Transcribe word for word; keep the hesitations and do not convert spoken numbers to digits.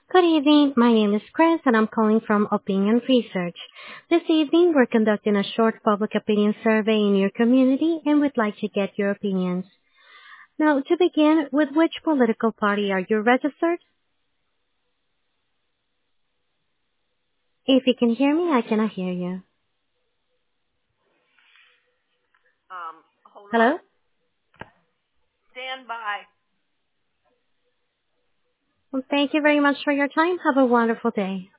Good evening. My name is Chris, and I'm calling from Opinion Research. This evening, we're conducting a short public opinion survey in your community, and we'd like to get your opinions. Now, to begin, with which political party are you registered? If you can hear me, I cannot hear you. Um, hold Hello? on. Stand by. Well, thank you very much for your time. Have a wonderful day.